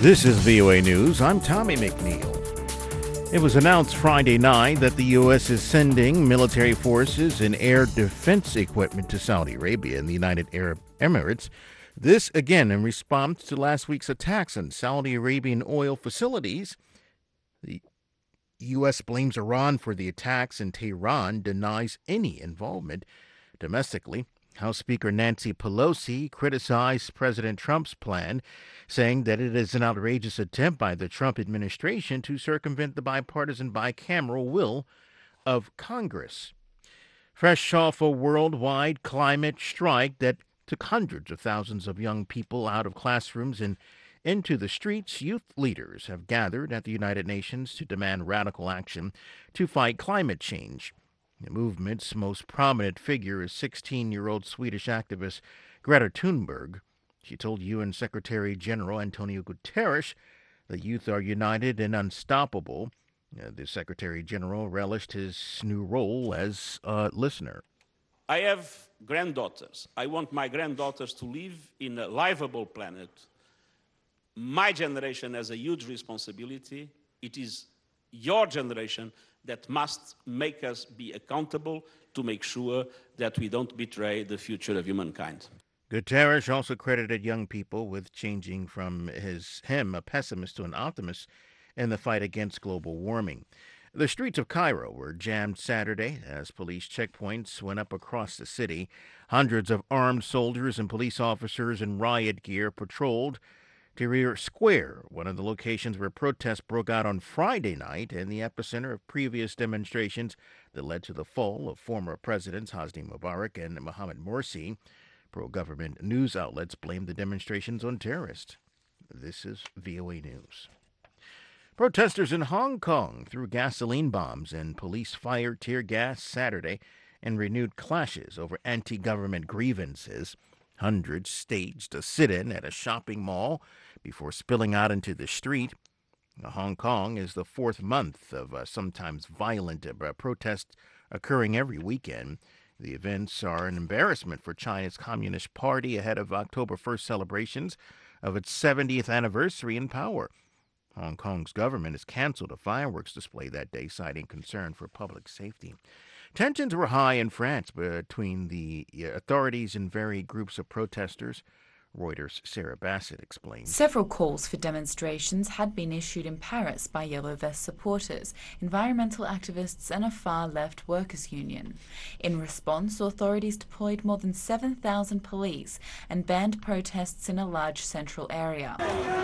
This is VOA News. I'm Tommy McNeil. It was announced Friday night that the U.S. is sending military forces and air defense equipment to Saudi Arabia and the United Arab Emirates. This, again, in response to last week's attacks on Saudi Arabian oil facilities. The U.S. blames Iran for the attacks, and Tehran denies any involvement domestically. House Speaker Nancy Pelosi criticized President Trump's plan, saying that it is an outrageous attempt by the Trump administration to circumvent the bipartisan bicameral will of Congress. Fresh off a worldwide climate strike that took hundreds of thousands of young people out of classrooms and into the streets, youth leaders have gathered at the United Nations to demand radical action to fight climate change. The movement's most prominent figure is 16-year-old Swedish activist Greta Thunberg. She told UN Secretary General Antonio Guterres that youth are united and unstoppable. The Secretary General relished his new role as a listener. I have granddaughters. I want my granddaughters to live in a livable planet. My generation has a huge responsibility. It is your generation that must make us be accountable to make sure that we don't betray the future of humankind. Guterres also credited young people with changing from him a pessimist to an optimist in the fight against global warming. The streets of Cairo were jammed Saturday as police checkpoints went up across the city. Hundreds of armed soldiers and police officers in riot gear patrolled Tahrir Square, one of the locations where protests broke out on Friday night and the epicenter of previous demonstrations that led to the fall of former presidents Hosni Mubarak and Mohamed Morsi. Pro-government news outlets blamed the demonstrations on terrorists. This is VOA News. Protesters in Hong Kong threw gasoline bombs and police fired tear gas Saturday and renewed clashes over anti-government grievances. Hundreds staged a sit-in at a shopping mall before spilling out into the street. Hong Kong is the fourth month of sometimes violent protests occurring every weekend. The events are an embarrassment for China's Communist Party ahead of October 1st celebrations of its 70th anniversary in power. Hong Kong's government has canceled a fireworks display that day, citing concern for public safety. Tensions were high in France between the authorities and varied groups of protesters. Reuters' Sarah Bassett explains. Several calls for demonstrations had been issued in Paris by Yellow Vest supporters, environmental activists and a far-left workers' union. In response, authorities deployed more than 7,000 police and banned protests in a large central area.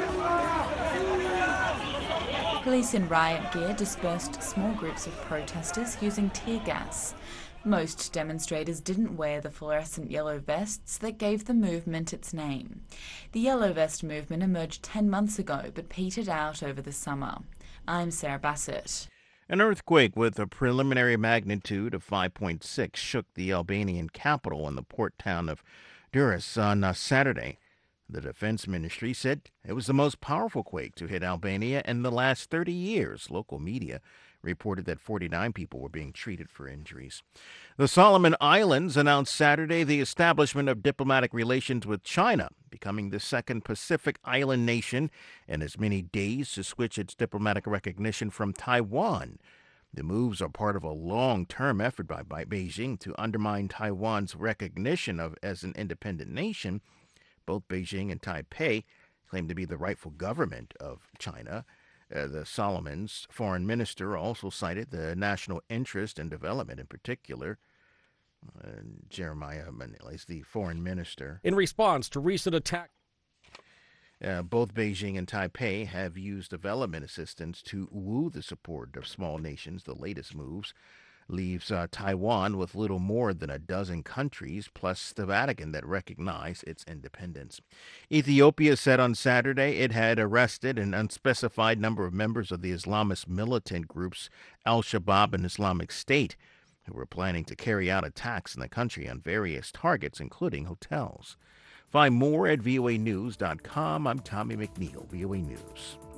Police in riot gear dispersed small groups of protesters using tear gas. Most demonstrators didn't wear the fluorescent yellow vests that gave the movement its name. The Yellow Vest movement emerged 10 months ago but petered out over the summer. I'm Sarah Bassett. An earthquake with a preliminary magnitude of 5.6 shook the Albanian capital and the port town of Durrës on Saturday. The Defense Ministry said it was the most powerful quake to hit Albania in the last 30 years. Local media reported that 49 people were being treated for injuries. The Solomon Islands announced Saturday the establishment of diplomatic relations with China, becoming the second Pacific island nation in as many days to switch its diplomatic recognition from Taiwan. The moves are part of a long-term effort by Beijing to undermine Taiwan's recognition as an independent nation. Both Beijing and Taipei claim to be the rightful government of China. The Solomons' foreign minister also cited the national interest and development in particular. Jeremiah Manila is the foreign minister. In response to recent attacks, both Beijing and Taipei have used development assistance to woo the support of small nations. The latest moves leaves Taiwan with little more than a dozen countries, plus the Vatican, that recognize its independence. Ethiopia said on Saturday it had arrested an unspecified number of members of the Islamist militant groups Al-Shabaab and Islamic State, who were planning to carry out attacks in the country on various targets, including hotels. Find more at voanews.com. I'm Tommy McNeil, VOA News.